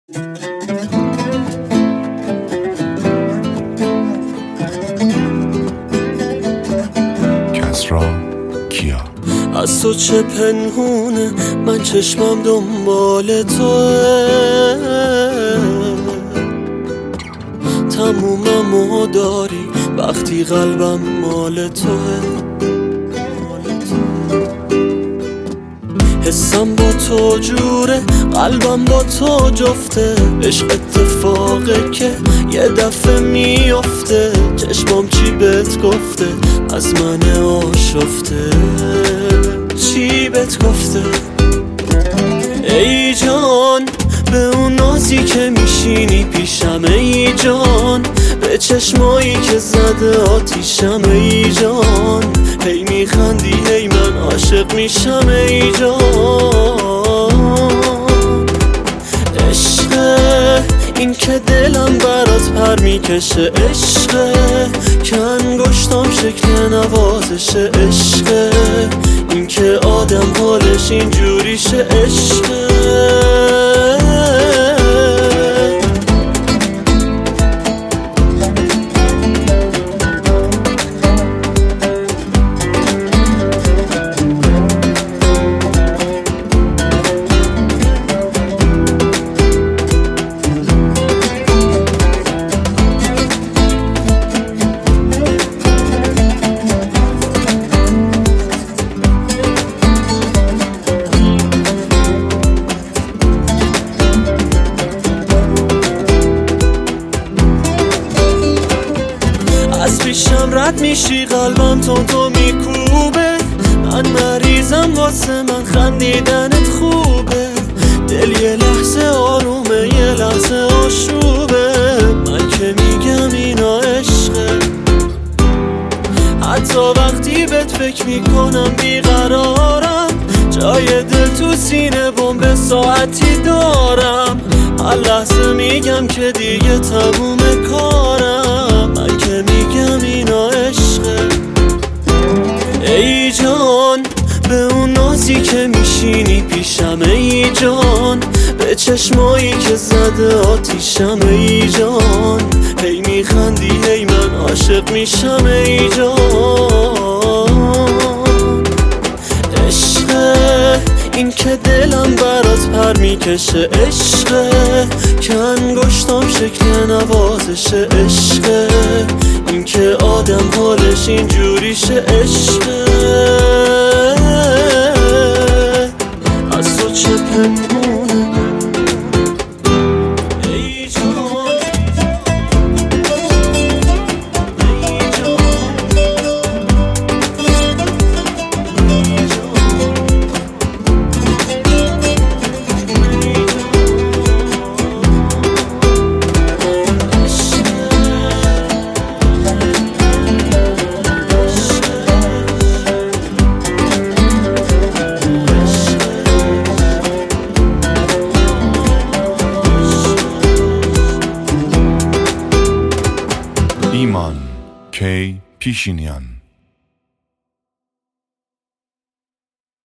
کسرا کیا. از تو چه پنهونه، من چشمم دنبال توه، تموممو داری وقتی قلبم مال توه. حسم با تو جوره، قلبم با تو جفته، عشق اتفاقه که یه دفعه میافته. چشمام چی بهت گفته، از من آشفته، چی بهت گفته؟ ای جان به اون نازی که میشینی پیشم، ای جان به چشمایی که زده آتیشم، ای جان هی میخندی هی من عاشق میشم، ای جان عشقه این که دلم برات پر میکشه، عشقه که انگشتام شکل نوازشه، عشقه این که آدم حالش اینجوریشه، عشقه. از پیشم رد میشی قلبم تو میکوبه، من مریضم واسه من خندیدنت خوبه، دل یه لحظه آرومه یه لحظه آشوبه، من که میگم اینا عشقه. حتی وقتی بهت فکر میکنم بیقرارم، جای دل تو سینه بمب ساعتی دارم، هر لحظه میگم که دیگه تموم کارم، من که میگم اینا عشقه. ای جان به اون نازی که میشینی پیشم، ای جان به چشمایی که زده آتیشم، ای جان هی میخندی هی من عاشق میشم، ای جان عشقه این که دلم برات پر میکشه، عشقه که انگشتام شکل نوازشه، عشقه این که آدم حالش اینجوریشه، عشقه. از تو چه پنهونه ای جان، ای جان، ای ایمان کی پیشینیان.